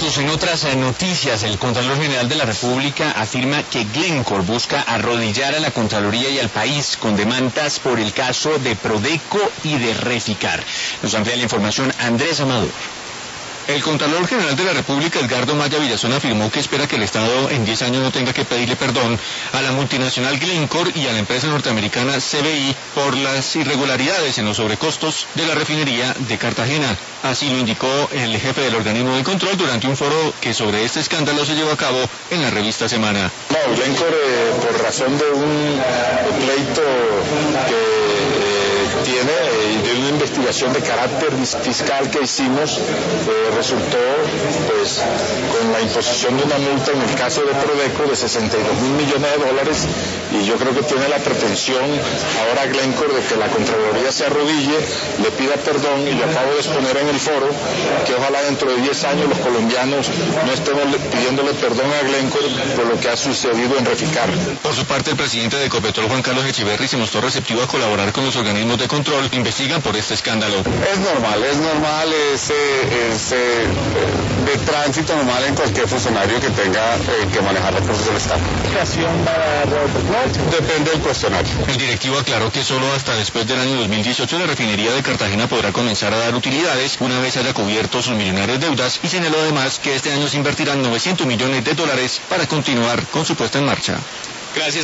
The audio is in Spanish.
Carlitos, en otras noticias, el Contralor General de la República afirma que Glencore busca arrodillar a la Contraloría y al país con demandas por el caso de Prodeco y de Reficar. Nos amplía la información Andrés Amador. El Contralor General de la República, Edgardo Maya Villazón, afirmó que espera que el Estado en 10 años no tenga que pedirle perdón a la multinacional Glencore y a la empresa norteamericana CBI por las irregularidades en los sobrecostos de la refinería de Cartagena. Así lo indicó el jefe del organismo de control durante un foro que sobre este escándalo se llevó a cabo en la revista Semana. No, Glencore, por razón de un pleito que tiene de una investigación de carácter fiscal que hicimos, resultó pues con la imposición de una multa en el caso de Prodeco de 62.000 millones de dólares, y yo creo que tiene la pretensión ahora Glencore de que la Contraloría se arrodille, le pida perdón, y le acabo de exponer en el foro que ojalá dentro de 10 años los colombianos no estemos pidiéndole perdón a Glencore por lo que ha sucedido en Reficar. Por su parte, el presidente de Ecopetrol, Juan Carlos Echeverry, se mostró receptivo a colaborar con los organismos de control que investigan por este escándalo. Es normal ese de tránsito normal en cualquier funcionario que tenga que manejar los recursos del Estado. Depende del cuestionario. El directivo aclaró que solo hasta después del año 2018 la refinería de Cartagena podrá comenzar a dar utilidades una vez haya cubierto sus millonarias deudas, y señaló además que este año se invertirán $900 millones para continuar con su puesta en marcha. Gracias.